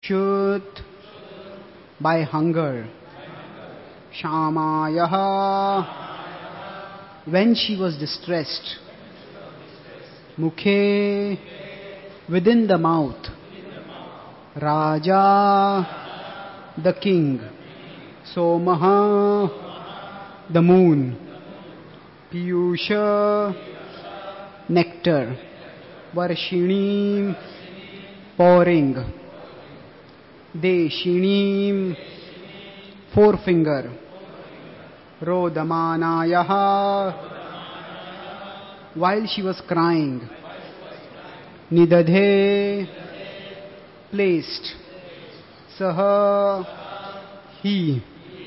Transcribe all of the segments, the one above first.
Shut by hunger. Shamayaha, when she was distressed. Mukhe, within the mouth. Raja, the king. Somaha, the moon. Piyusha, nectar. Varshinim, pouring. Deshinim, forefinger. Rodamanayaha, while she was crying. Nidadhe, placed. Saha, he.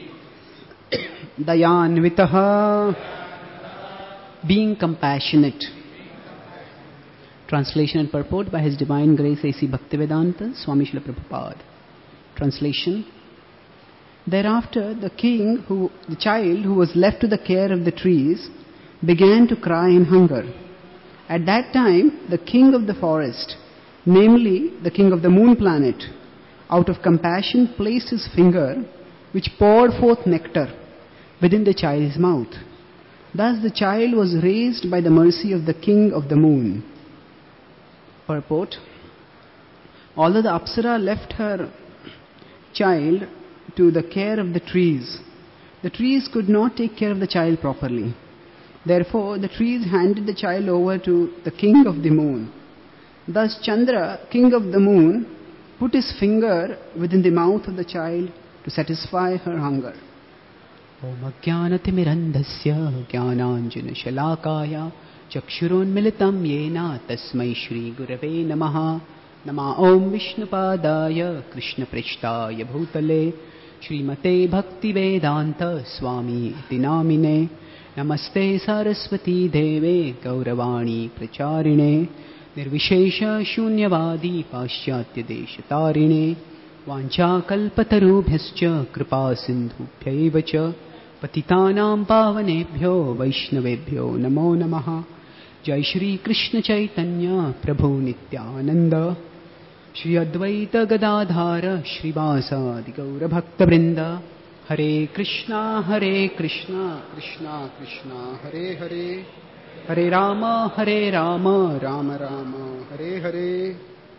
Dayanvitaha, being compassionate. Translation and purport by His Divine Grace A.C. Bhaktivedanta Swami Srila Prabhupada. Translation. Thereafter, the child who was left to the care of the trees, began to cry in hunger. At that time, the king of the forest, namely the king of the moon planet, out of compassion placed his finger, which poured forth nectar, within the child's mouth. Thus the child was raised by the mercy of the king of the moon. Purport. Although the Apsara left her child to the care of the trees could not take care of the child properly. Therefore, the trees handed the child over to the king of the moon. Thus Chandra, king of the moon, put his finger within the mouth of the child to satisfy her hunger. Om Ajnanatimirandhasya Jnananjana Shalakaya Chakshurunmilitam Yena Tasmai Shri Gurave Namaha Nama Om Vishnupadaya Krishna Prishtaya Bhutale Srimate Bhakti Vedanta Swami Dinamine Namaste Saraswati Deve Gauravani Pracharine Nirvishesha Shunyavadi Paschatya Deshatarine Vancha Kalpatarubhyascha Kripa Sindhubhyaivacha Patitanam Pavanebhyo Vaishnavebhyo Namo Namaha Jai Shri Krishna Chaitanya Prabhu Nityananda Shri Advaita Gadadhara Shri Vasadi Gaura Bhakta Vrinda Hare Krishna Krishna Krishna Hare Hare Hare Rama Rama Rama Hare Hare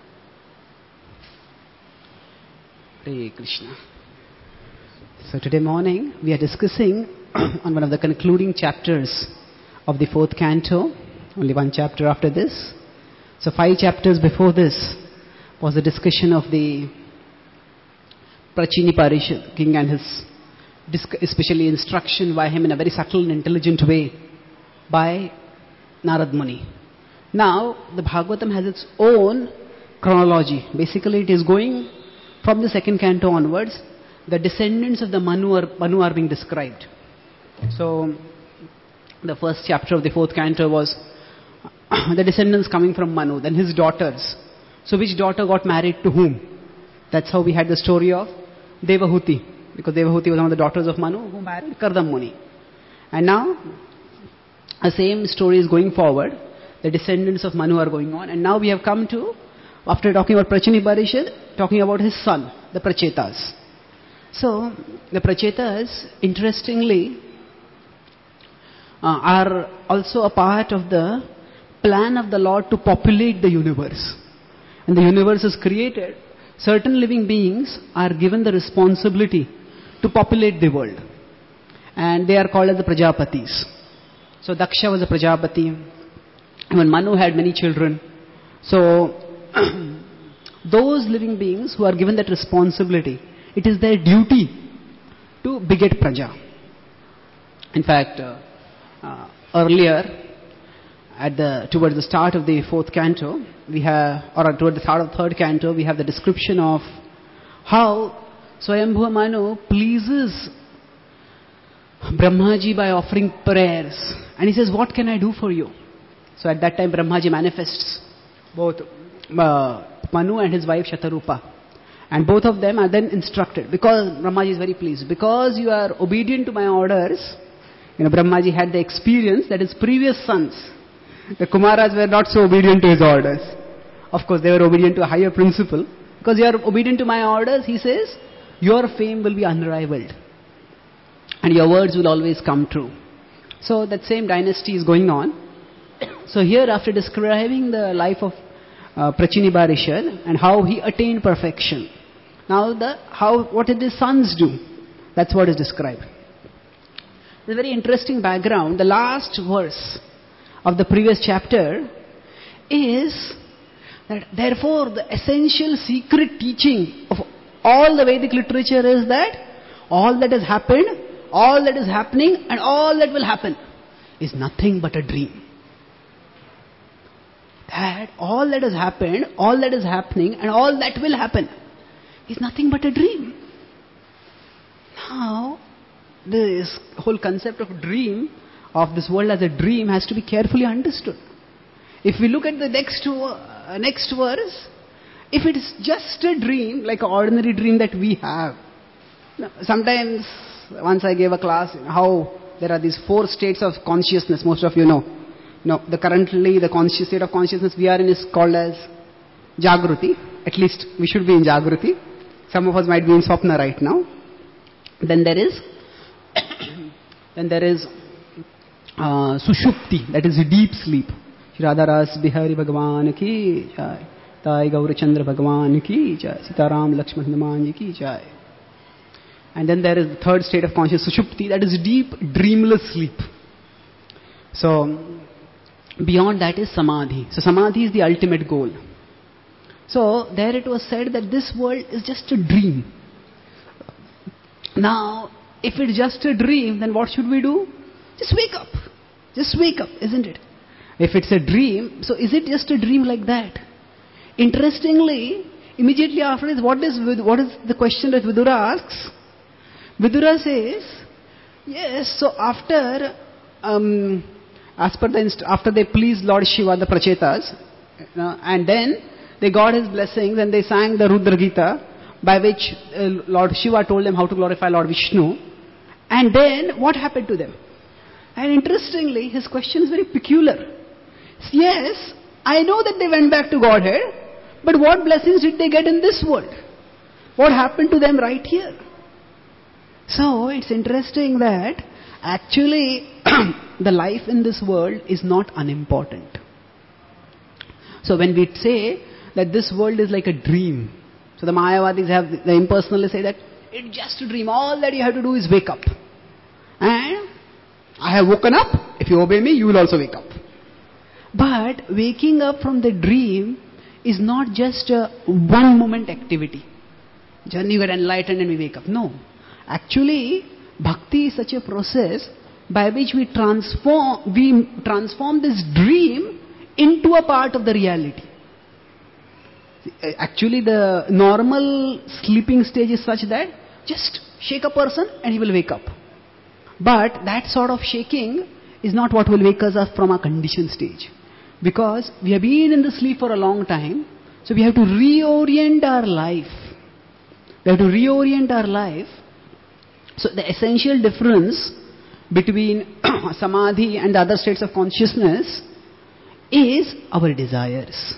Hare Krishna. So today morning we are discussing on one of the concluding chapters of the 4th canto. Only one chapter after this. So 5 chapters before this was the discussion of the Prachini Parishad king and his especially instruction by him in a very subtle and intelligent way by Narad Muni. Now the Bhagavatam has its own chronology. Basically it is going from the 2nd canto onwards. The descendants of the Manu are being described. So the first chapter of the 4th canto was the descendants coming from Manu, then his daughters. So which daughter got married to whom? That's how we had the story of Devahuti, because Devahuti was one of the daughters of Manu who married Kardam Muni. And now the same story is going forward. The descendants of Manu are going on, and now we have come to, after talking about Prachini Parishad, talking about his son, the Prachetas. So the Prachetas, interestingly, are also a part of the plan of the Lord to populate the universe. And the universe is created. Certain living beings are given the responsibility to populate the world. And they are called as the Prajapatis. So Daksha was a Prajapati. Even Manu had many children. So those living beings who are given that responsibility, it is their duty to beget Praja. In fact, earlier, towards the start of the 4th canto, towards the start of the 3rd canto, we have the description of how Swayambhuva Manu pleases Brahmaji by offering prayers. And he says, what can I do for you? So at that time Brahmaji manifests both Manu and his wife Shatarupa. And both of them are then instructed, because Brahmaji is very pleased. Because you are obedient to my orders, Brahmaji had the experience that his previous sons, the Kumaras, were not so obedient to his orders. Of course, they were obedient to a higher principle, Because you are obedient to my orders, he says, your fame will be unrivaled. And your words will always come true. So that same dynasty is going on. So here, after describing the life of Prachini Rishad and how he attained perfection, now what did his sons do? That's what is described. There's a very interesting background. The last verse of the previous chapter is that therefore the essential secret teaching of all the Vedic literature is that all that has happened, all that is happening, and all that will happen is nothing but a dream. That all that has happened, all that is happening, and all that will happen is nothing but a dream. Now, this whole concept of dream, of this world as a dream, has to be carefully understood. If we look at the next verse, if it is just a dream, like an ordinary dream that we have, sometimes, once I gave a class, how there are these 4 states of consciousness, most of you know. Currently the conscious state of consciousness we are in is called as Jagruti. At least we should be in Jagruti. Some of us might be in Swapna right now. Then there is Sushupti, that is deep sleep. Shri Radharas Bihari Bhagavan ki jai, Tai Gaurachandra Bhagavan ki jai, Sitaram Lakshman Hanuman ki jai. And then there is the 3rd state of consciousness, Sushupti, that is deep dreamless sleep. So beyond that is Samadhi. So Samadhi is the ultimate goal. So there it was said that this world is just a dream. Now, if it's just a dream, then what should we do? Just wake up. Just wake up, isn't it? If it's a dream, so is it just a dream like that? Interestingly, immediately after this, what is the question that Vidura asks? Vidura says, yes, so after they pleased Lord Shiva, the Prachetas, and then they got his blessings and they sang the Rudra Gita, by which Lord Shiva told them how to glorify Lord Vishnu. And then what happened to them? And interestingly, his question is very peculiar. Yes, I know that they went back to Godhead, but what blessings did they get in this world? What happened to them right here? So it's interesting that actually the life in this world is not unimportant. So when we say that this world is like a dream, so the Mayavadis the impersonalists say that it's just a dream, all that you have to do is wake up. And I have woken up, if you obey me, you will also wake up. But waking up from the dream is not just a one moment activity. Then you get enlightened and we wake up. No. Actually, bhakti is such a process by which we transform this dream into a part of the reality. Actually, the normal sleeping stage is such that just shake a person and he will wake up. But that sort of shaking is not what will wake us up from our conditioned stage. Because we have been in the sleep for a long time, so we have to reorient our life. So the essential difference between samadhi and the other states of consciousness is our desires.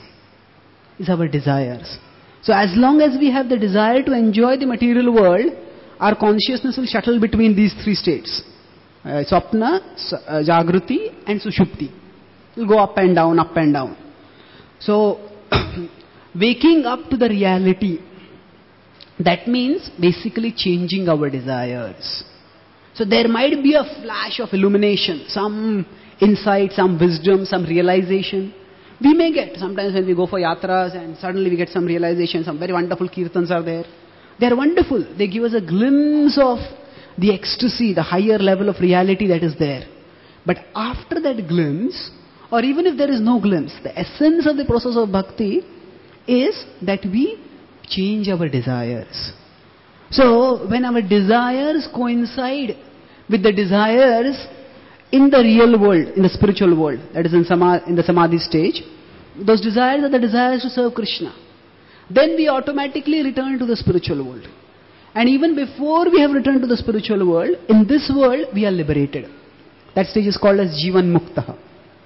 So as long as we have the desire to enjoy the material world, our consciousness will shuttle between these 3 states. Swapna, Jagruti and Sushupti. It will go up and down, up and down. So, waking up to the reality, that means basically changing our desires. So there might be a flash of illumination, some insight, some wisdom, some realization. We may get, sometimes when we go for yatras and suddenly we get some realization, some very wonderful kirtans are there. They are wonderful. They give us a glimpse of the ecstasy, the higher level of reality that is there. But after that glimpse, or even if there is no glimpse, the essence of the process of bhakti is that we change our desires. So, when our desires coincide with the desires in the real world, in the spiritual world, that is in the samadhi stage, those desires are the desires to serve Krishna. Then we automatically return to the spiritual world. And even before we have returned to the spiritual world, in this world we are liberated. That stage is called as Jivan Mukta.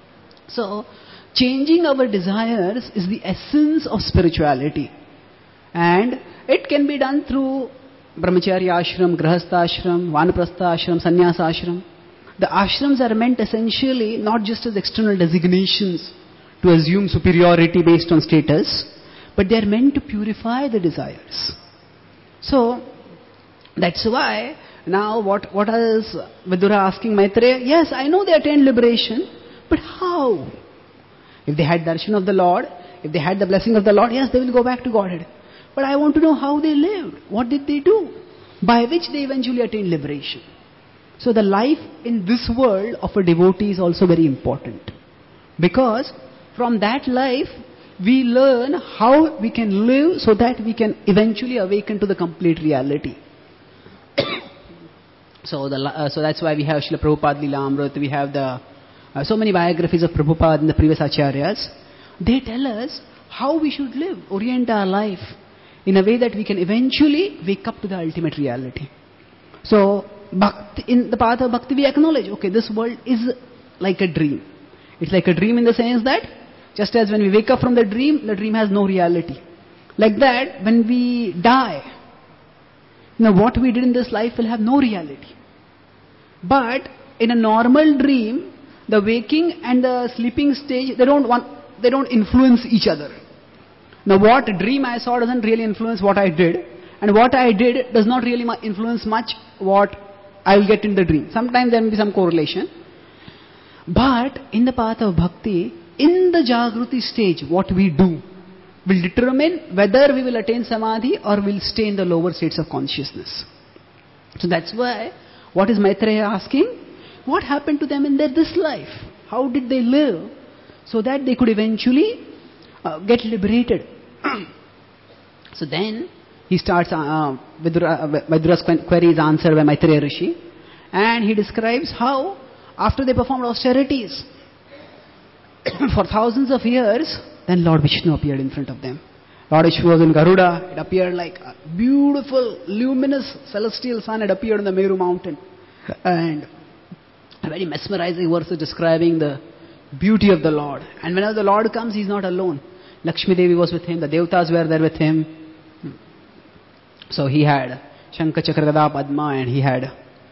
So, changing our desires is the essence of spirituality. And it can be done through brahmacharya ashram, grahastha ashram, vanaprastha ashram, sannyasa ashram. The ashrams are meant essentially not just as external designations to assume superiority based on status, but they are meant to purify the desires. So, that's why now what is Vidura asking Maitreya? Yes, I know they attained liberation, but how? If they had darshan of the Lord, if they had the blessing of the Lord, yes, they will go back to Godhead. But I want to know how they lived. What did they do? By which they eventually attained liberation. So the life in this world of a devotee is also very important. Because from that life, we learn how we can live so that we can eventually awaken to the complete reality. So that's why we have Srila Prabhupada Leela we have so many biographies of Prabhupada and the previous acharyas. They tell us how we should live, orient our life in a way that we can eventually wake up to the ultimate reality. So, in the path of bhakti we acknowledge, okay, this world is like a dream. It's like a dream in the sense that, just as when we wake up from the dream has no reality. Like that, when we die, what we did in this life will have no reality. But in a normal dream, the waking and the sleeping stage, they don't influence each other. Now what dream I saw doesn't really influence what I did, and what I did does not really influence much what I will get in the dream. Sometimes there will be some correlation. But in the path of bhakti, in the Jagruti stage, what we do will determine whether we will attain samadhi or will stay in the lower states of consciousness. So that's why, what is Maitreya asking? What happened to them in this life? How did they live so that they could eventually get liberated? So then he starts Vidura's query is answered by Maitreya Rishi, and he describes how after they performed austerities for thousands of years, then Lord Vishnu appeared in front of them. Lord Vishnu was in Garuda. It appeared like a beautiful, luminous, celestial sun had appeared on the Meru mountain. And a very mesmerizing verse describing the beauty of the Lord. And whenever the Lord comes, He is not alone. Lakshmi Devi was with Him, the Devtas were there with Him. So He had Shankha, Chakra, Gada, Padma, and He had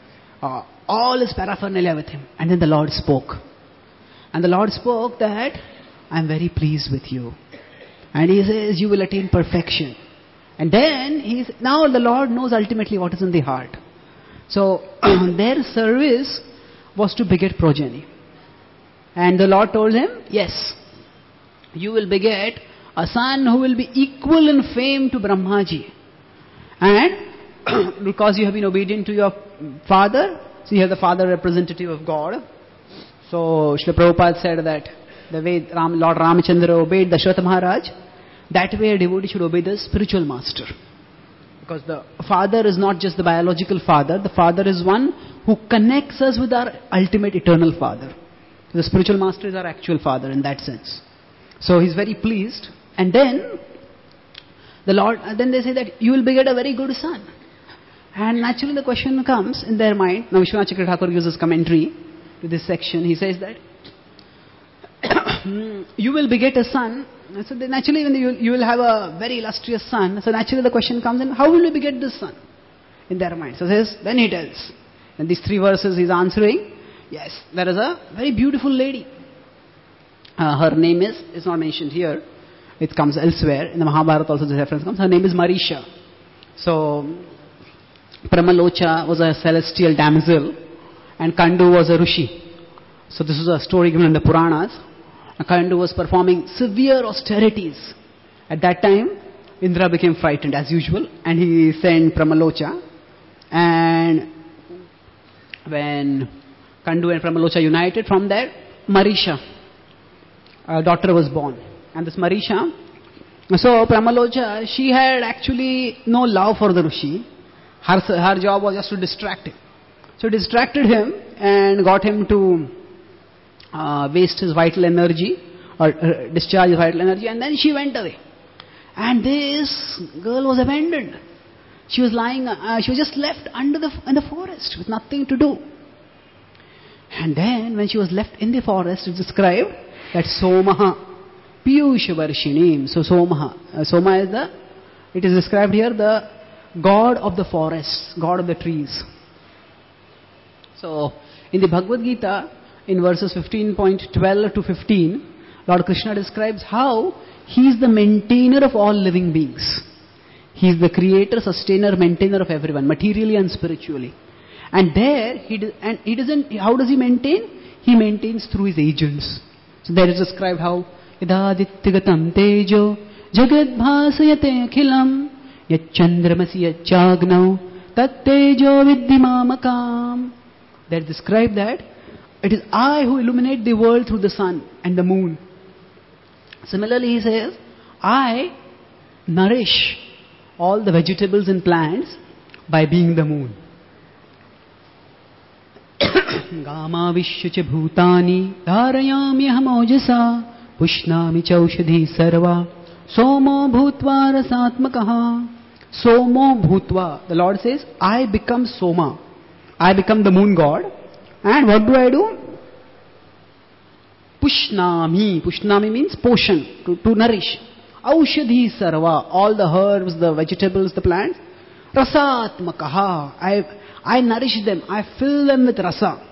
all His paraphernalia with Him. And then the Lord spoke. And the Lord spoke that, I am very pleased with you. And He says, you will attain perfection. And then, now the Lord knows ultimately what is in the heart. So, their service was to beget progeny. And the Lord told him, yes, you will beget a son who will be equal in fame to Brahmaji. And because you have been obedient to your father, so you have the father representative of God. So Srila Prabhupada said that the way Lord Ramachandra obeyed Dasharatha Maharaj, that way a devotee should obey the spiritual master. Because the father is not just the biological father, the father is one who connects us with our ultimate eternal father. The spiritual master is our actual father in that sense. So he's very pleased. And then then they say that you will beget a very good son. And naturally the question comes in their mind. Now Vishwanath Chakravarti Thakur gives his commentary to this section. He says that you will beget a son. So naturally when you will have a very illustrious son. So naturally the question comes in, how will you beget this son? In their mind. So says, then he tells. And these 3 verses he's answering. Yes, there is a very beautiful lady. Her name is not mentioned here. It comes elsewhere. In the Mahabharata also the reference comes. Her name is Marisha. So, Pramalocha was a celestial damsel and Kandu was a Rishi. So this is a story given in the Puranas. Kandu was performing severe austerities. At that time, Indra became frightened as usual and he sent Pramalocha. And when Kandu and Pramalocha united, from there, Marisha, a daughter was born. And this Marisha, so Pramalocha, she had actually no love for the Rishi. Her job was just to distract him. So distracted him and got him to waste his vital energy or discharge his vital energy, and then she went away. And this girl was abandoned. She was lying, she was just left in the forest with nothing to do. And then when she was left in the forest, it's described that Somaha Piyusha Varshinim. So Soma is the It is described here the God of the forests, God of the trees. So, in the Bhagavad Gita, in verses 15.12 to 15, Lord Krishna describes how He is the maintainer of all living beings. He is the creator, sustainer, maintainer of everyone, materially and spiritually. And there, he doesn't, how does He maintain? He maintains through His agents. So there is described how Idadittigatam tejo jagad bhasayate akhilam yachandramasi yachagnav tat tejo viddimamakam. There is described that it is I who illuminate the world through the sun and the moon. Similarly, He says, I nourish all the vegetables and plants by being the moon. Gama vishya bhutani dharayami hamojasa pushnami chaushadhi sarva somo bhutva rasatmakaha. Somo bhutva. The Lord says, I become Soma. I become the moon god. And what do? Pushnami. Pushnami means potion, to nourish. Aushadhi sarva. All the herbs, the vegetables, the plants. Rasatmakaha. I nourish them. I fill them with rasa.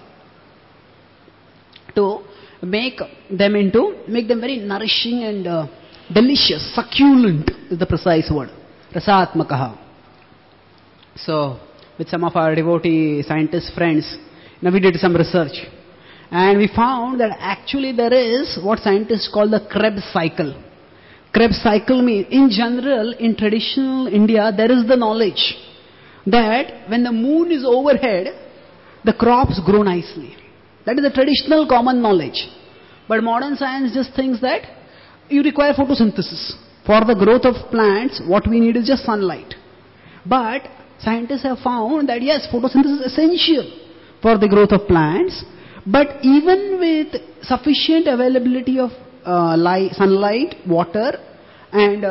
To make them very nourishing and delicious, succulent is the precise word. Rasatmakaha. So, with some of our devotee scientist friends, we did some research. And we found that actually there is what scientists call the Krebs cycle. Krebs cycle means, in general, in traditional India, there is the knowledge that when the moon is overhead, the crops grow nicely. That is the traditional common knowledge. But modern science just thinks that you require photosynthesis. For the growth of plants, what we need is just sunlight. But scientists have found that yes, photosynthesis is essential for the growth of plants. But even with sufficient availability of sunlight, water, and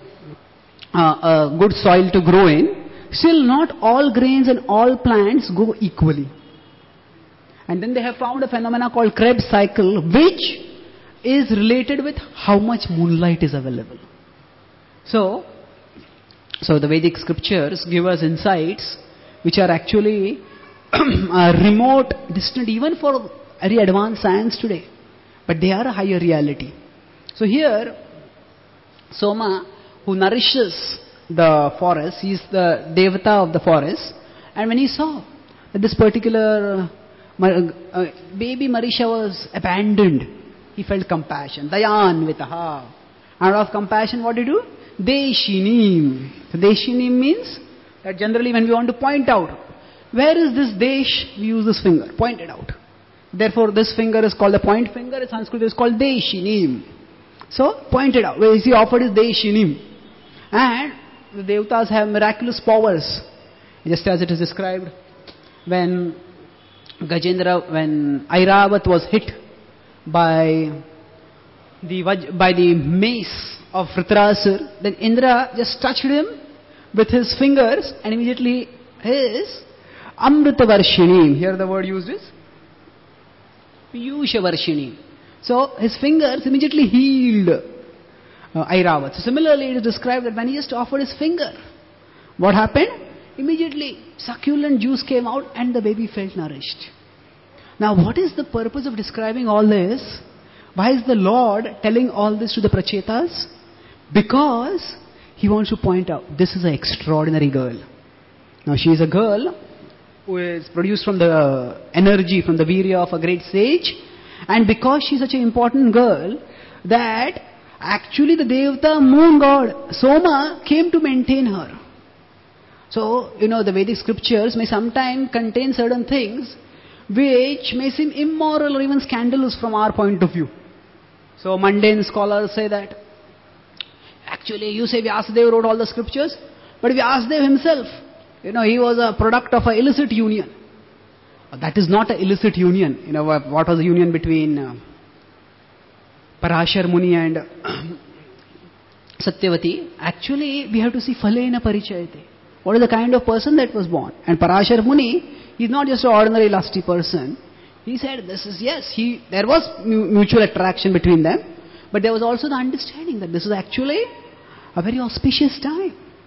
good soil to grow in, still not all grains and all plants grow equally. And then they have found a phenomena called Krebs cycle, which is related with how much moonlight is available. So the Vedic scriptures give us insights which are actually remote, distant, even for very advanced science today. But they are a higher reality. So here, Soma, who nourishes the forest, he is the devata of the forest. And when he saw that this particular baby Marisha was abandoned, he felt compassion. Dayanvitaha. And out of compassion, what did he do? Deshinim. So Deshinim means that generally when we want to point out, where is this Desh? We use this finger, point it out. Therefore, this finger is called the point finger. In Sanskrit, it is called Deshinim. So, point it out. Where is he offered is Deshinim. And the Devatas have miraculous powers. Just as it is described when Airavat was hit by the mace of Vritarasur, then Indra just touched him with his fingers and immediately his Amritavarshini, here the word used is Piyushavarshini. So his fingers immediately healed Airavat. So similarly it is described that when he just offered his finger, what happened? Immediately succulent juice came out and the baby felt nourished. Now what is the purpose of describing all this? Why is the Lord telling all this to the Prachetas? Because He wants to point out, this is an extraordinary girl. Now she is a girl who is produced from the energy, from the virya of a great sage. And because she is such an important girl, that actually the Devata, moon god, Soma, came to maintain her. So, the Vedic scriptures may sometimes contain certain things which may seem immoral or even scandalous from our point of view. So mundane scholars say that, actually you say Vyasadeva wrote all the scriptures, but Vyasadeva himself, he was a product of an illicit union. That is not an illicit union. What was the union between Parashar Muni and Satyavati? Actually, we have to see Phalena Parichayate. What is the kind of person that was born? And Parashar Muni, he is not just an ordinary lusty person. He said, there was mutual attraction between them, but there was also the understanding that this is actually a very auspicious time.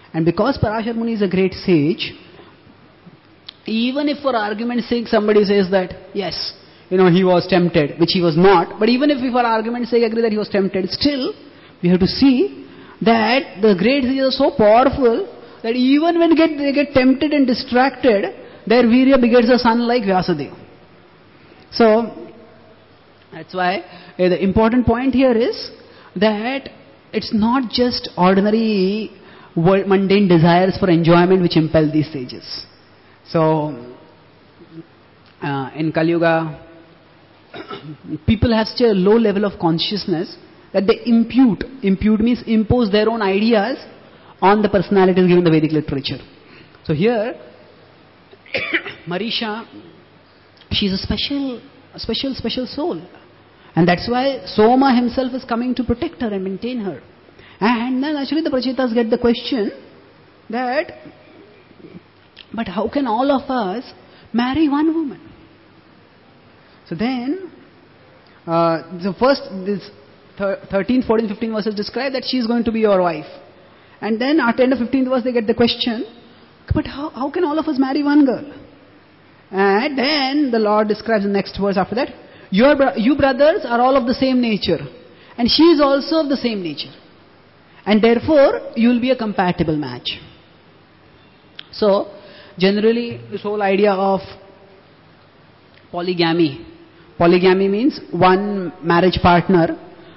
And because Parashar Muni is a great sage, even if for argument's sake somebody says that, yes, he was tempted, which he was not, but even if we for argument's sake agree that he was tempted, still, we have to see that the great sages are so powerful that even when they get tempted and distracted, their virya begets a son like Vyasadeva. So, that's why the important point here is that it's not just ordinary mundane desires for enjoyment which impel these sages. So, in Kali Yuga, people have such a low level of consciousness that they impute means impose their own ideas on the personalities given the Vedic literature. So here, Marisha, she's a special soul. And that's why Soma himself is coming to protect her and maintain her. And then actually the Prachetas get the question that, but how can all of us marry one woman? So then, the first, this 13, 14, 15 verses describe that she is going to be your wife. And then at the end of 15th verse they get the question, but how can all of us marry one girl? And then the Lord describes the next verse after that, you brothers are all of the same nature. And she is also of the same nature. And therefore, you will be a compatible match. So, generally, this whole idea of polygamy means one marriage partner,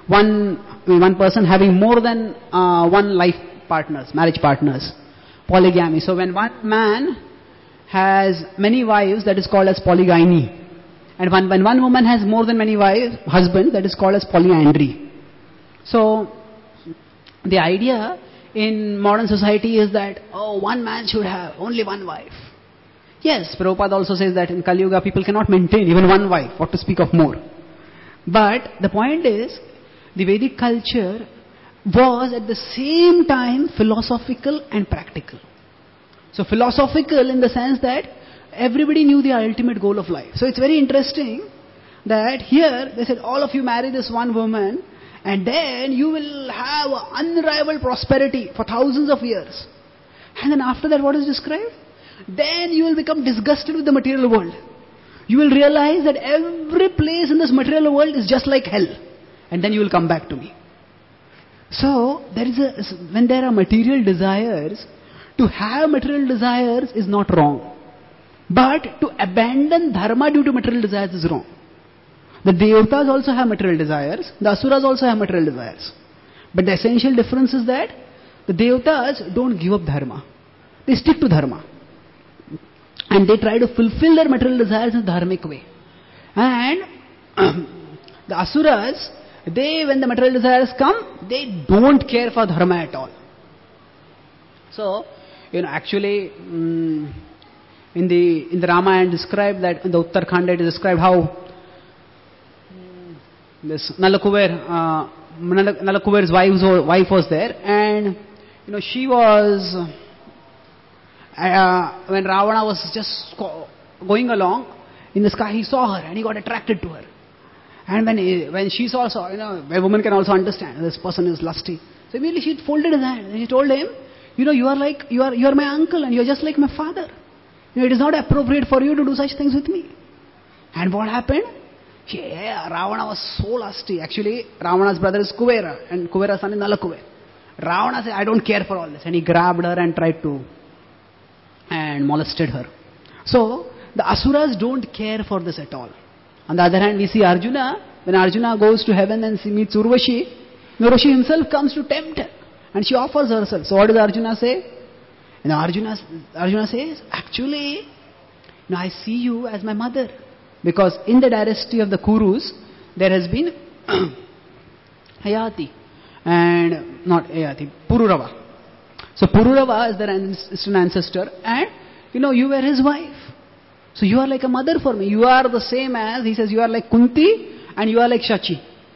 one person having more than one marriage partners. Polygamy. So when one man has many wives, that is called as polygyny. And when one woman has more than many husbands, that is called as polyandry. So the idea in modern society is that, one man should have only one wife. Yes, Prabhupada also says that in Kali Yuga people cannot maintain even one wife, what to speak of more. But the point is, the Vedic culture was at the same time philosophical and practical. So philosophical in the sense that everybody knew the ultimate goal of life. So it's very interesting that here they said all of you marry this one woman and then you will have unrivaled prosperity for thousands of years. And then after that what is described? Then you will become disgusted with the material world. You will realize that every place in this material world is just like hell. And then you will come back to me. So, when there are material desires, to have material desires is not wrong. But to abandon dharma due to material desires is wrong. The devatas also have material desires, the asuras also have material desires. But the essential difference is that the devatas don't give up dharma. They stick to dharma. And they try to fulfill their material desires in a dharmic way. And the asuras, when the material desires come, they don't care for dharma at all. So, actually, in the Ramayana described that, in the Uttarakhanda it is described how this Nalakuber's wife was there, and she was when Ravana was just going along in the sky, he saw her and he got attracted to her. And when she saw, a woman can also understand this person is lusty. So immediately she folded his hand and she told him, you are my uncle and you are just like my father. It is not appropriate for you to do such things with me. And what happened? Ravana was so lusty. Actually, Ravana's brother is Kuvera and Kuvera's son is Nalakuber. Ravana said, I don't care for all this. And he grabbed her and tried to and molested her. So, the asuras don't care for this at all. On the other hand, we see Arjuna. When Arjuna goes to heaven and meets Urvashi, Urvashi himself comes to tempt her. And she offers herself. So what does Arjuna say? Arjuna says, actually, I see you as my mother. Because in the dynasty of the Kurus, there has been Hayati. And not Hayati, Pururava. So Pururava is an ancestor. And, you were his wife. So you are like a mother for me. You are the same as, he says, you are like Kunti and you are like Shachi.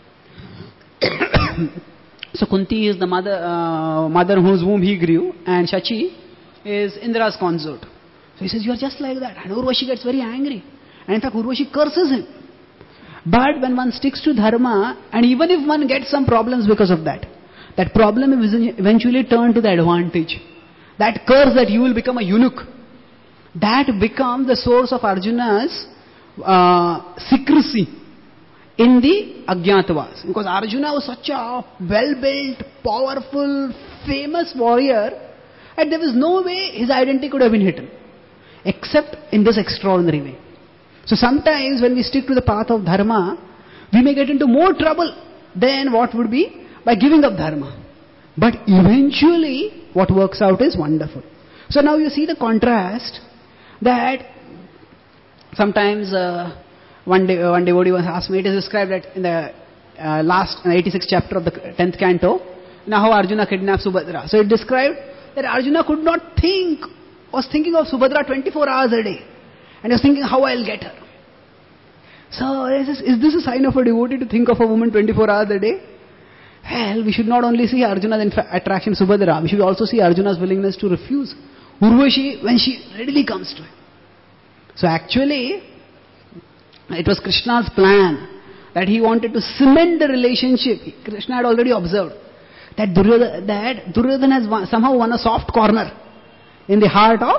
So Kunti is the mother whose womb he grew, and Shachi is Indra's consort. So he says, you are just like that. And Urvashi gets very angry. And in fact, Urvashi curses him. But when one sticks to dharma, and even if one gets some problems because of that, that problem is eventually turned to the advantage. that curse that you will become a eunuch, that becomes the source of Arjuna's secrecy in the Ajnatavas. Because Arjuna was such a well-built, powerful, famous warrior, and there was no way his identity could have been hidden, except in this extraordinary way. So sometimes when we stick to the path of dharma, we may get into more trouble than what would be by giving up dharma. But eventually, what works out is wonderful. So now you see the contrast that sometimes one devotee was asked me, it is described that in the last 86th chapter of the 10th canto, now how Arjuna kidnapped Subhadra. So it described that Arjuna could not think, was thinking of Subhadra 24 hours a day. And he was thinking how I'll get her. So is this a sign of a devotee to think of a woman 24 hours a day? Well, we should not only see Arjuna's attraction to Subhadra, we should also see Arjuna's willingness to refuse Urvashi when she readily comes to him. So actually, it was Krishna's plan that he wanted to cement the relationship. Krishna had already observed that Duryodhana has somehow won a soft corner in the heart of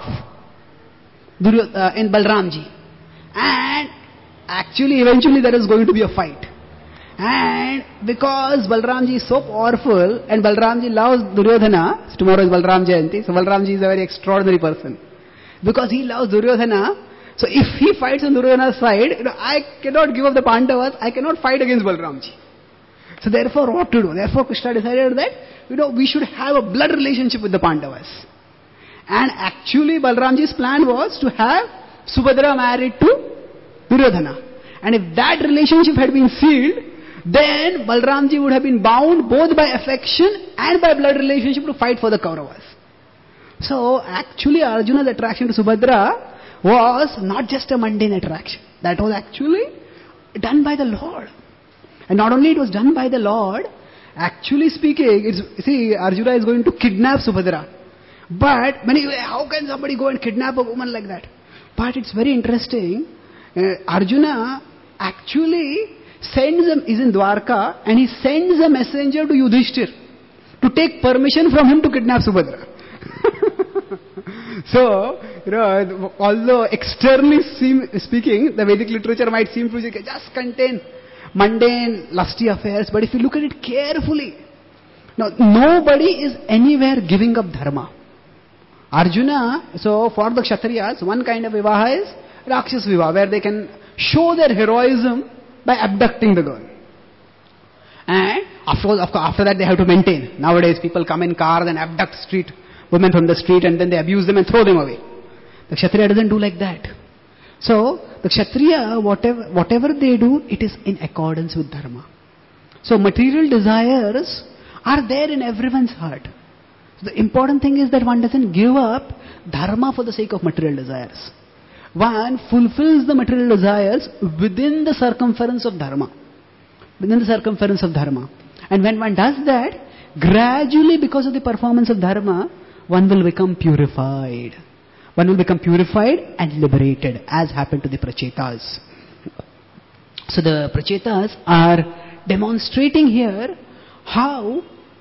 in Balramji. And actually, eventually there is going to be a fight. And because Balramji is so powerful and Balramji loves Duryodhana, so tomorrow is Balram Jayanti, so Balramji is a very extraordinary person. Because he loves Duryodhana, so if he fights on Duryodhana's side, I cannot give up the Pandavas, I cannot fight against Balramji. So therefore what to do? Therefore Krishna decided that, we should have a blood relationship with the Pandavas. And actually Balramji's plan was to have Subhadra married to Duryodhana. And if that relationship had been sealed, then Balramji would have been bound both by affection and by blood relationship to fight for the Kauravas. So actually Arjuna's attraction to Subhadra was not just a mundane attraction. That was actually done by the Lord. And not only it was done by the Lord, actually speaking, Arjuna is going to kidnap Subhadra. But how can somebody go and kidnap a woman like that? But it's very interesting. Arjuna actually is in Dwarka and he sends a messenger to Yudhishthir to take permission from him to kidnap Subhadra. So, although externally speaking, the Vedic literature might seem to just contain mundane, lusty affairs, but if you look at it carefully, now nobody is anywhere giving up dharma. Arjuna, so for the Kshatriyas, one kind of vivaha is Rakshas vivaha, where they can show their heroism by abducting the girl. And after that they have to maintain. Nowadays people come in cars and abduct women from the street and then they abuse them and throw them away. The Kshatriya doesn't do like that. So the Kshatriya, whatever they do, it is in accordance with dharma. So material desires are there in everyone's heart. So the important thing is that one doesn't give up dharma for the sake of material desires. One fulfills the material desires within the circumference of dharma. Within the circumference of dharma. And when one does that, gradually because of the performance of dharma, one will become purified. One will become purified and liberated, as happened to the Prachetas. So the Prachetas are demonstrating here how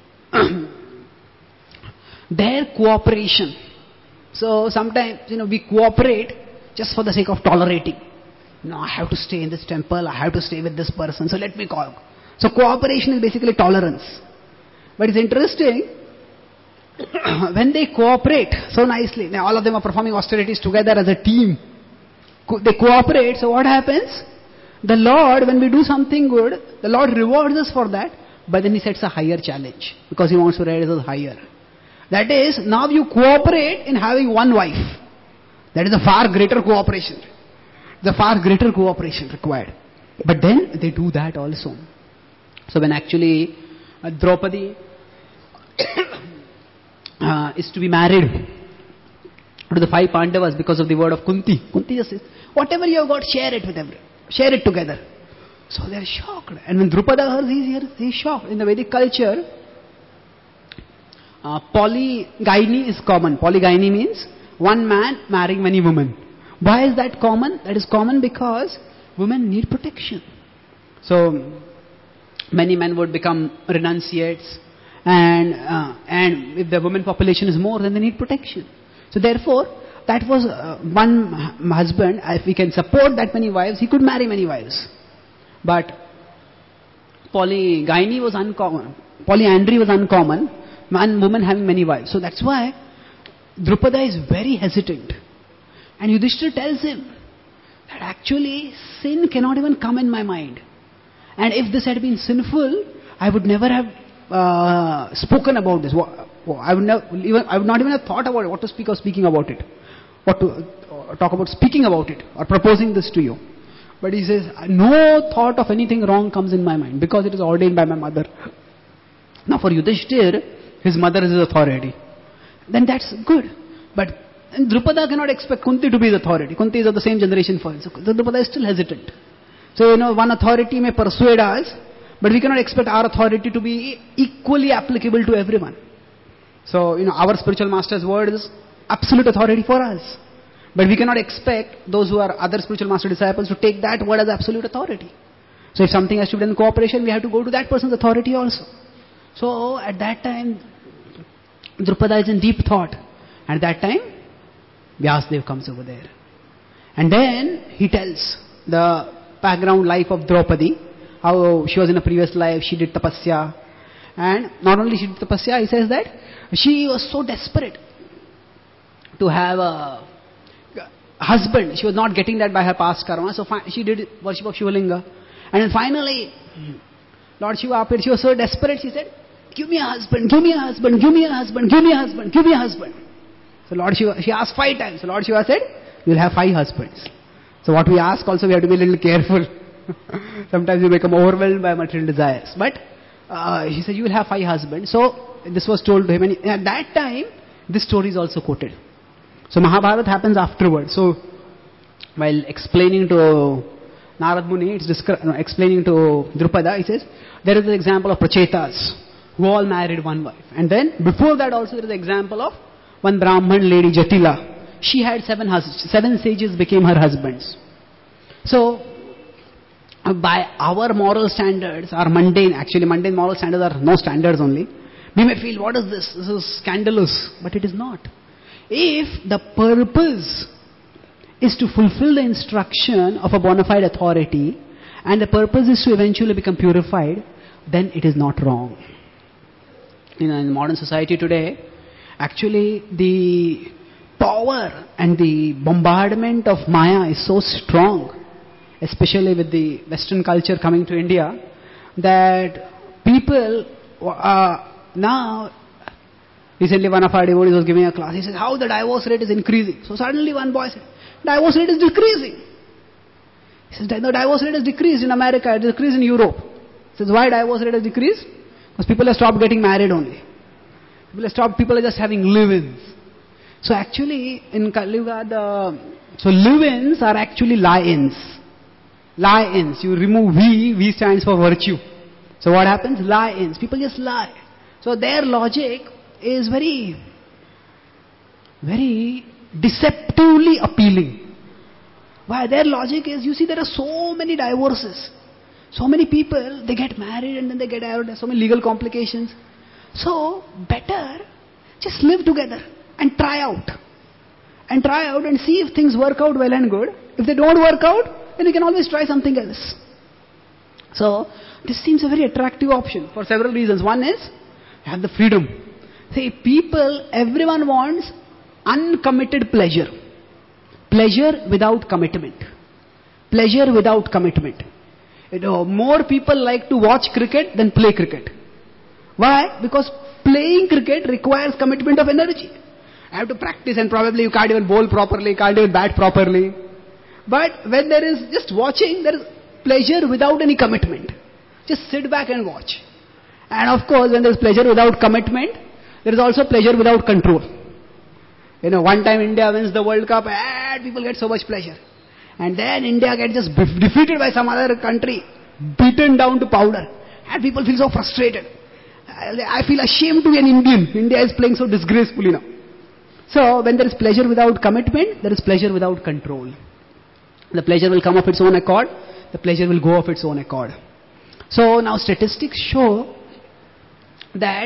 their cooperation. So sometimes, we cooperate just for the sake of tolerating. No, I have to stay in this temple, I have to stay with this person, so let me call. So cooperation is basically tolerance. But it's interesting, when they cooperate so nicely, now all of them are performing austerities together as a team. They cooperate, so what happens? The Lord, when we do something good, the Lord rewards us for that, but then He sets a higher challenge, because He wants to raise us higher. That is, now you cooperate in having one wife. That is a far greater cooperation. The far greater cooperation required. But then they do that also. So when actually Draupadi is to be married to the 5 Pandavas because of the word of Kunti. Kunti just says, whatever you have got, share it together. So they are shocked. And when Drupada heard he is shocked. In the Vedic culture, polygyny is common. Polygyny means one man marrying many women. Why is that common? That is common because women need protection. So many men would become renunciates and if the women population is more, then they need protection. So therefore, that was one husband. If he can support that many wives, he could marry many wives. But polygyny was uncommon. Polyandry was uncommon. One woman having many wives. So that's why Drupada is very hesitant. And Yudhishthira tells him that actually sin cannot even come in my mind. And if this had been sinful, I would never have spoken about this. I would not even have thought about it. What to speak of speaking about it. What to talk about speaking about it or proposing this to you. But he says, no thought of anything wrong comes in my mind because it is ordained by my mother. Now for Yudhishthira, his mother is his authority. Then that's good. But Drupada cannot expect Kunti to be the authority. Kunti is of the same generation for him. So Drupada is still hesitant. So one authority may persuade us, but we cannot expect our authority to be equally applicable to everyone. So our spiritual master's word is absolute authority for us. But we cannot expect those who are other spiritual master disciples to take that word as absolute authority. So if something has to be done in cooperation, we have to go to that person's authority also. So at that time, Drupada is in deep thought. And at that time, Vyasdev comes over there. And then he tells the background life of Draupadi, how she was in a previous life, she did tapasya. And not only she did tapasya, he says that she was so desperate to have a husband. She was not getting that by her past karma. So she did worship of Shivalinga. And then finally, Lord Shiva appeared. She was so desperate, she said, give me a husband, give me a husband, give me a husband, give me a husband, give me a husband. So Lord Shiva, she asked 5 times. So Lord Shiva said, you will have 5 husbands. So what we ask also, we have to be a little careful. Sometimes we become overwhelmed by material desires. But he said, you will have 5 husbands. So this was told to him. And at that time, this story is also quoted. So Mahabharata happens afterwards. So while explaining to Narad Muni, it's explaining to Drupada, he says, there is an example of Prachetas who all married one wife. And then before that also there is an example of one Brahman lady, Jatila. She had 7 husbands. 7 sages became her husbands. So by our moral standards, our mundane moral standards are no standards only. We may feel, what is this? This is scandalous. But it is not. If the purpose is to fulfill the instruction of a bona fide authority, and the purpose is to eventually become purified, then it is not wrong. In modern society today, actually the power and the bombardment of Maya is so strong, especially with the Western culture coming to India, that people now, recently one of our devotees was giving a class, he said, how the divorce rate is increasing. So suddenly one boy said, divorce rate is decreasing. He says, the divorce rate has decreased in America, it has decreased in Europe. He says, why divorce rate has decreased? Because people have stopped getting married only. People are just having live-ins. So actually, in Kali Yuga, so live-ins are actually lie-ins. Lie-ins. You remove V stands for virtue. So what happens? Lie-ins. People just lie. So their logic is very, very deceptively appealing. Why? Their logic is, you see, there are so many divorces. So many people, they get married and then they get out. There's so many legal complications. So, better just live together and try out. And try out and see if things work out well and good. If they don't work out, then you can always try something else. So, this seems a very attractive option for several reasons. One is, you have the freedom. See, everyone wants uncommitted pleasure. Pleasure without commitment. Pleasure without commitment. More people like to watch cricket than play cricket. Why? Because playing cricket requires commitment of energy. I have to practice and probably you can't even bowl properly, can't even bat properly. But when there is just watching, there is pleasure without any commitment. Just sit back and watch. And of course, when there is pleasure without commitment, there is also pleasure without control. One time India wins the World Cup and people get so much pleasure. And then India gets just defeated by some other country, beaten down to powder. And people feel so frustrated. I feel ashamed to be an Indian. India is playing so disgracefully now. So, when there is pleasure without commitment, there is pleasure without control. The pleasure will come of its own accord. The pleasure will go of its own accord. So, now statistics show that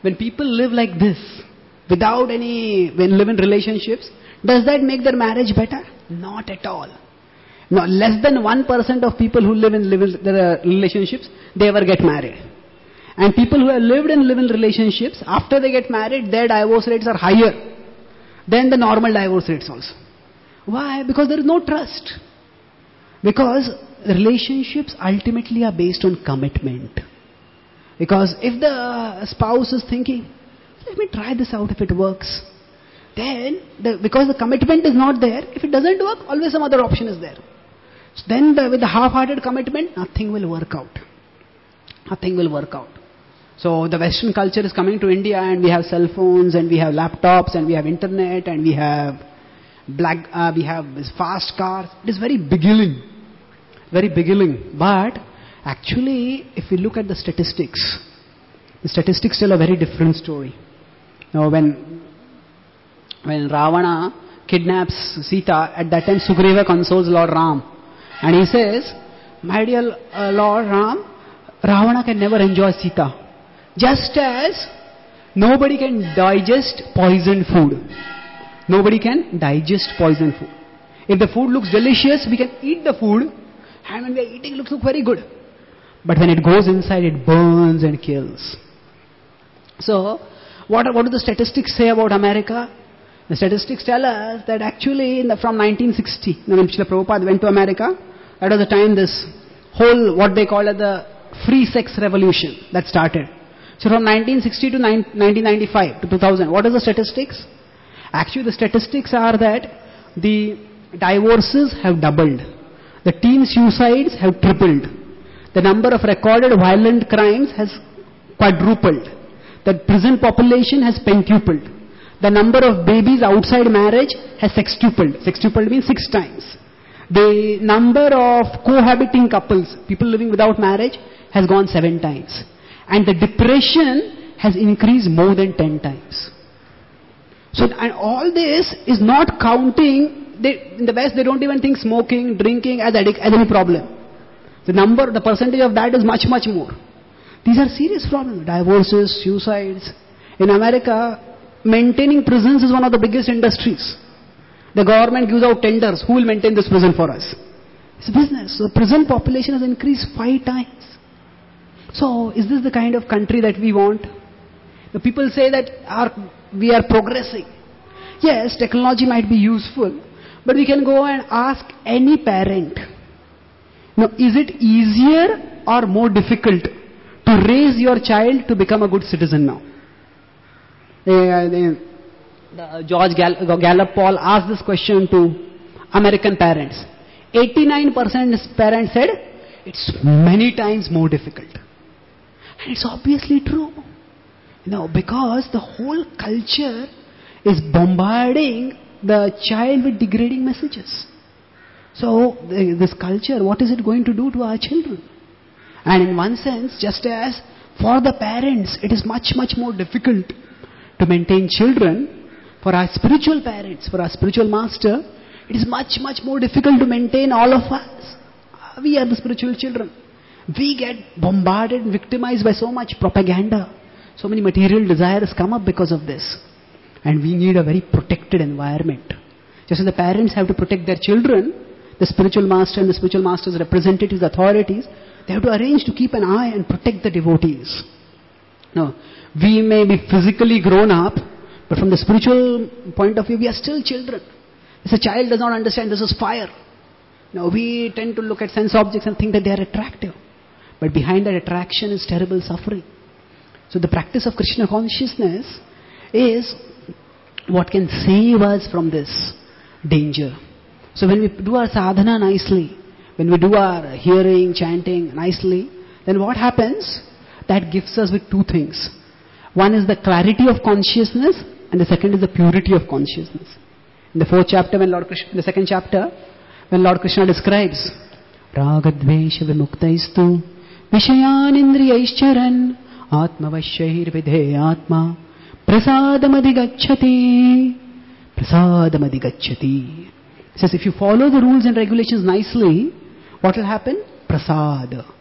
when people live like this, without any, when live in relationships, does that make their marriage better? Not at all. No, less than 1% of people who live in relationships, they ever get married. And people who have lived and live in relationships, after they get married, their divorce rates are higher than the normal divorce rates also. Why? Because there is no trust. Because relationships ultimately are based on commitment. Because if the spouse is thinking, let me try this out if it works, then because the commitment is not there, if it doesn't work, always some other option is there. So then with the half-hearted commitment, nothing will work out. Nothing will work out. So the Western culture is coming to India, and we have cell phones, and we have laptops, and we have internet, and we have fast cars. It is very beguiling. Very beguiling. But actually, if we look at the statistics tell a very different story. Now when Ravana kidnaps Sita, at that time Sugriva consoles Lord Ram. And he says, my dear Lord Ram, Ravana can never enjoy Sita. Just as nobody can digest poisoned food. Nobody can digest poisoned food. If the food looks delicious, we can eat the food, and when we are eating, it looks very good. But when it goes inside, it burns and kills. So, what do the statistics say about America? The statistics tell us that actually from 1960, when Srila Prabhupada went to America, that was the time this whole, what they call the free sex revolution that started. So from 1960 to 1995 to 2000, what are the statistics? Actually the statistics are that the divorces have doubled. The teen suicides have tripled. The number of recorded violent crimes has quadrupled. The prison population has pentupled. The number of babies outside marriage has sextupled. Sextupled means 6 times. The number of cohabiting couples, people living without marriage, has gone 7 times. And the depression has increased more than 10 times. So, and all this is not counting, in the West they don't even think smoking, drinking as any problem. The percentage of that is much, much more. These are serious problems. Divorces, suicides. In America, maintaining prisons is one of the biggest industries. The government gives out tenders. Who will maintain this prison for us? It's a business. So the prison population has increased 5 times. So is this the kind of country that we want? The people say that we are progressing. Yes, technology might be useful, but we can go and ask any parent, is it easier or more difficult to raise your child to become a good citizen now? George Gallup Poll asked this question to American parents. 89% parents said it's many times more difficult. And it's obviously true. Because the whole culture is bombarding the child with degrading messages. So this culture, what is it going to do to our children? And in one sense, just as for the parents, it is much, much more difficult to maintain children, for our spiritual parents, for our spiritual master, it is much, much more difficult to maintain all of us. We are the spiritual children. We get bombarded and victimized by so much propaganda. So many material desires come up because of this. And we need a very protected environment. Just as the parents have to protect their children, the spiritual master and the spiritual master's representatives, authorities, they have to arrange to keep an eye and protect the devotees. Now, we may be physically grown up, but from the spiritual point of view, we are still children. If a child does not understand this is fire, we tend to look at sense objects and think that they are attractive. But behind that attraction is terrible suffering. So the practice of Krishna consciousness is what can save us from this danger. So when we do our sadhana nicely, when we do our hearing, chanting nicely, then what happens? That gives us with 2 things. One is the clarity of consciousness, and the second is the purity of consciousness. In the 4th chapter, the 2nd chapter, when Lord Krishna describes Ragadvesha Vimuktaistu Vishayan Indriyaischaran Atmavashyair Vidheyatma Prasadamadi Gacchati. He says, if you follow the rules and regulations nicely, what will happen? Prasad.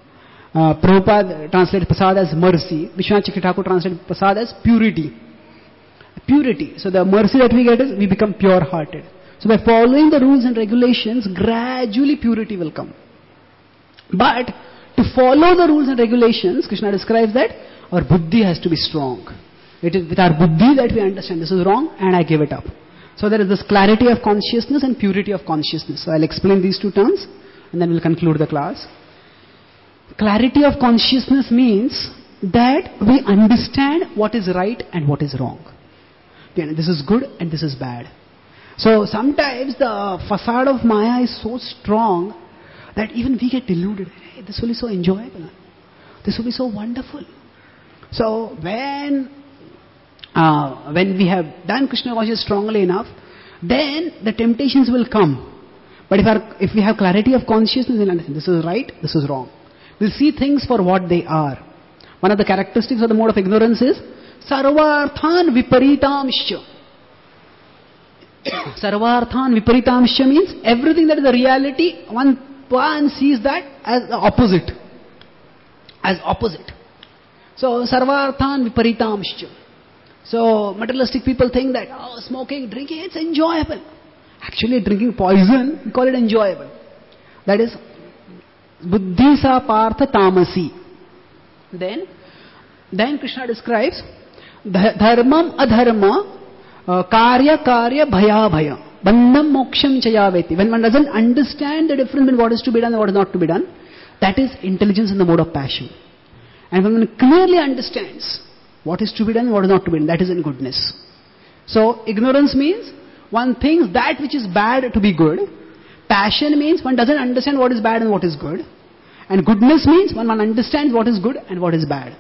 Prabhupada translated prasad as mercy. Vishwanath Chakravarti Thakur translated prasad as purity. Purity. So the mercy that we get is we become pure-hearted. So by following the rules and regulations, gradually purity will come. But to follow the rules and regulations, Krishna describes that our buddhi has to be strong. It is with our buddhi that we understand this is wrong and I give it up. So there is this clarity of consciousness and purity of consciousness. So I'll explain these two terms and then we'll conclude the class. Clarity of consciousness means that we understand what is right and what is wrong. This is good and this is bad. So sometimes the facade of Maya is so strong that even we get deluded. Hey, this will be so enjoyable. This will be so wonderful. So when we have done Krishna consciousness strongly enough, then the temptations will come. But if we have clarity of consciousness, we'll understand this is right, this is wrong. We'll see things for what they are. One of the characteristics of the mode of ignorance is Sarvarthan Viparitamscha. Sarvarthan Viparitamscha means everything that is a reality, one sees that as the opposite. As opposite. So Sarvarthan Viparitamscha. So materialistic people think that smoking, drinking, it's enjoyable. Actually drinking poison, we call it enjoyable. That is Buddhi sa partha tamasi. Then Krishna describes dharmam adharma karya bhaya bhaya bandham moksham chayaveti. When one doesn't understand the difference between what is to be done and what is not to be done, that is intelligence in the mode of passion. And when one clearly understands what is to be done and what is not to be done, that is in goodness. So ignorance means one thinks that which is bad to be good. Passion means one doesn't understand what is bad and what is good. And goodness means one understands what is good and what is bad.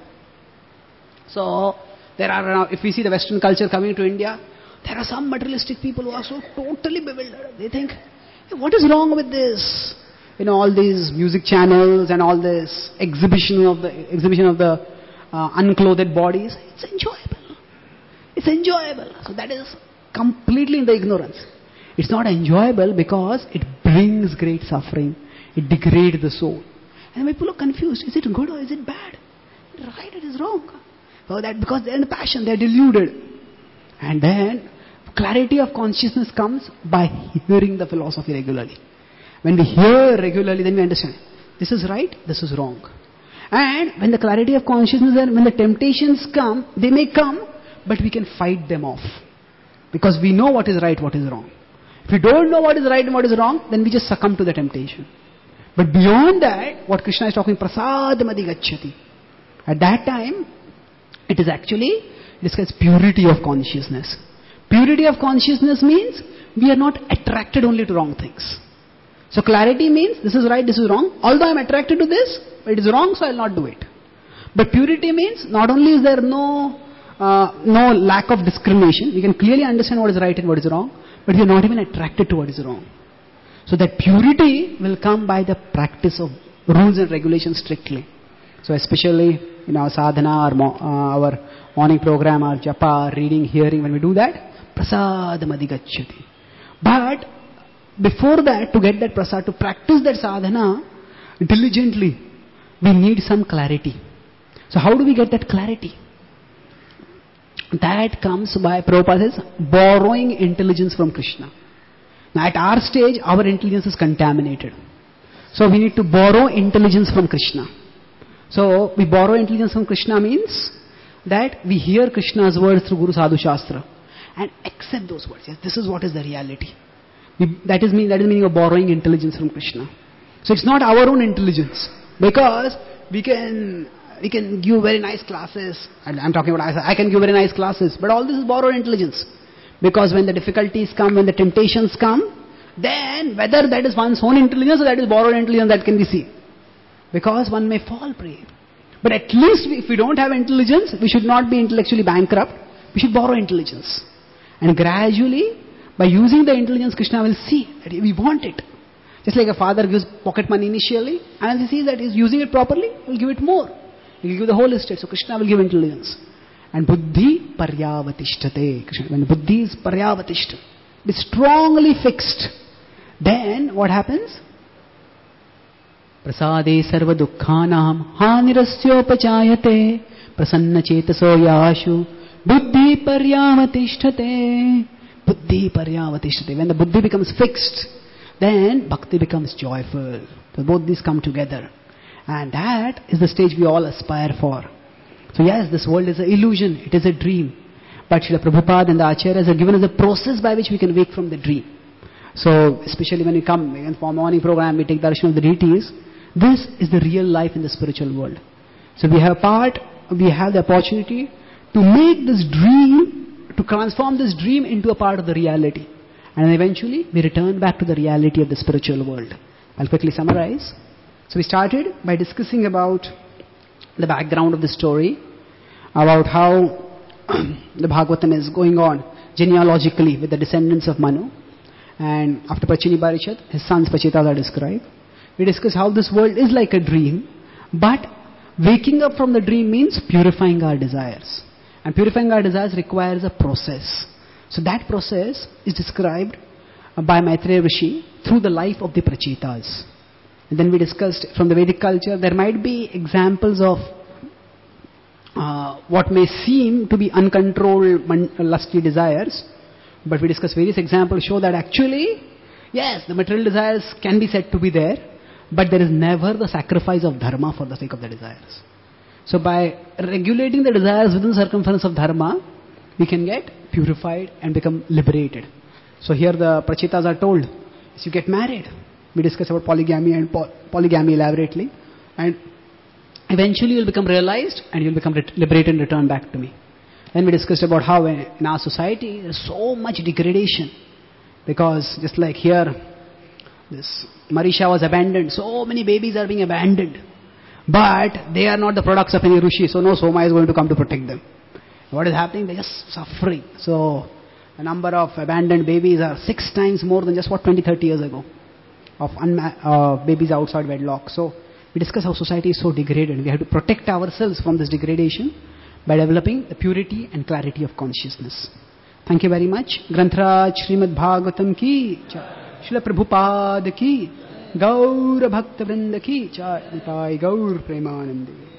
So, there are, if we see the Western culture coming to India, there are some materialistic people who are so totally bewildered. They think, hey, what is wrong with this? All these music channels and all this exhibition of the unclothed bodies. It's enjoyable. It's enjoyable. So that is completely in the ignorance. It's not enjoyable because it brings great suffering. It degrades the soul. And people are confused. Is it good or is it bad? Right, it is wrong. So that because they're in passion, they're deluded. And then clarity of consciousness comes by hearing the philosophy regularly. When we hear regularly, then we understand this is right, this is wrong. And when the clarity of consciousness and when the temptations come, they may come, but we can fight them off. Because we know what is right, what is wrong. If we don't know what is right and what is wrong, then we just succumb to the temptation. But beyond that, what Krishna is talking, prasadamadi gacchati. At that time, it is actually discussed purity of consciousness. Purity of consciousness means we are not attracted only to wrong things. So clarity means this is right, this is wrong. Although I am attracted to this, it is wrong, so I will not do it. But purity means not only is there no lack of discrimination, we can clearly understand what is right and what is wrong, but we are not even attracted to what is wrong. So that purity will come by the practice of rules and regulations strictly. So especially in our sadhana, our morning program, our japa, our reading, hearing, when we do that, prasadamadi gacchati. But before that, to get that prasad, to practice that sadhana diligently, we need some clarity. So how do we get that clarity? That comes by, Prabhupada says, borrowing intelligence from Krishna. Now at our stage, our intelligence is contaminated. So we need to borrow intelligence from Krishna. So we borrow intelligence from Krishna means that we hear Krishna's words through Guru Sadhu Shastra and accept those words. Yes, this is what is the reality. That is meaning of borrowing intelligence from Krishna. So it's not our own intelligence, because we can give very nice classes. I'm talking about I can give very nice classes, but all this is borrowed intelligence. Because when the difficulties come, when the temptations come, then whether that is one's own intelligence or that is borrowed intelligence, that can be seen. Because one may fall prey. But at least if we don't have intelligence, we should not be intellectually bankrupt. We should borrow intelligence. And gradually, by using the intelligence, Krishna will see that we want it. Just like a father gives pocket money initially, and as he sees that he is using it properly, he will give it more. He will give the whole estate. So Krishna will give intelligence. And buddhi paryavatishtate. When buddhi is paryavatishta, it is strongly fixed. Then what happens? Prasade sarva dukkhanam hanirasyopachayate prasanna chetaso yashu buddhi paryavatishthate. Buddhi paryavatishthate. When the buddhi becomes fixed, then bhakti becomes joyful. So both these come together. And that is the stage we all aspire for. So yes, this world is an illusion. It is a dream. But Srila Prabhupada and the Acharyas have given us a process by which we can wake from the dream. So, especially when we come in for morning program, we take darshan of the deities. This is the real life in the spiritual world. So we have the opportunity to make this dream, to transform this dream into a part of the reality. And eventually, we return back to the reality of the spiritual world. I'll quickly summarize. So we started by discussing about the background of the story, about how the Bhagavatam is going on genealogically with the descendants of Manu. And after Pachini Parishad, his sons Pachitas are described. We discuss how this world is like a dream, but waking up from the dream means purifying our desires. And purifying our desires requires a process. So that process is described by Maitreya Rishi through the life of the Prachetas. And then we discussed from the Vedic culture, there might be examples of what may seem to be uncontrolled lusty desires, but we discussed various examples show that actually, yes, the material desires can be said to be there, but there is never the sacrifice of dharma for the sake of the desires. So by regulating the desires within the circumference of dharma, we can get purified and become liberated. So here the Prachetas are told, as you get married, we discussed about polygamy and polygamy elaborately, and eventually you'll become realized and you'll become liberated and return back to me. Then we discussed about how in our society there's so much degradation, because just like here, this Marisha was abandoned, so many babies are being abandoned, but they are not the products of any Rishi, so no Soma is going to come to protect them. What is happening? They're just suffering. So the number of abandoned babies are 6 times more than just 20-30 years ago of babies outside wedlock. So we discuss how society is so degraded. We have to protect ourselves from this degradation by developing the purity and clarity of consciousness. Thank you very much. Grantraj Srimad Bhagavatam ki jai. Srila Prabhupada ki Gaur Bhakta Vrinda ki jai. Gaur Premanandi.